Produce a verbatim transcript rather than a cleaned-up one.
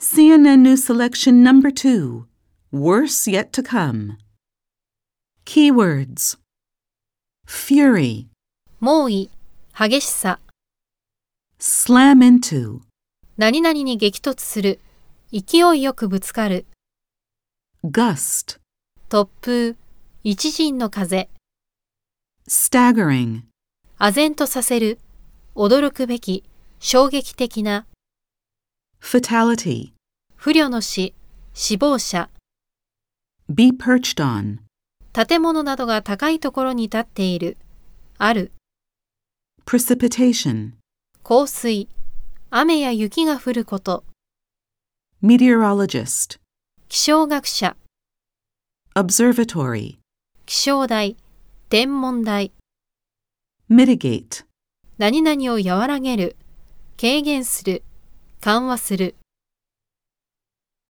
C N N News Selection Number two, Worse Yet to Come. Keywords. Fury, 猛威、激しさ、 slam into, 何々に激突する、勢いよくぶつかる、 gust, 突風、一陣の風、 staggering, 唖然とさせる、驚くべき、衝撃的な、 fatality, 不慮の死、死亡者、 be perched on, 建物などが高いところに立っている、ある、 precipitation, 降水、雨や雪が降ること、 meteorologist, 気象学者、 observatory, 気象台、天文台、 mitigate, 何々を和らげる、軽減する、緩和する。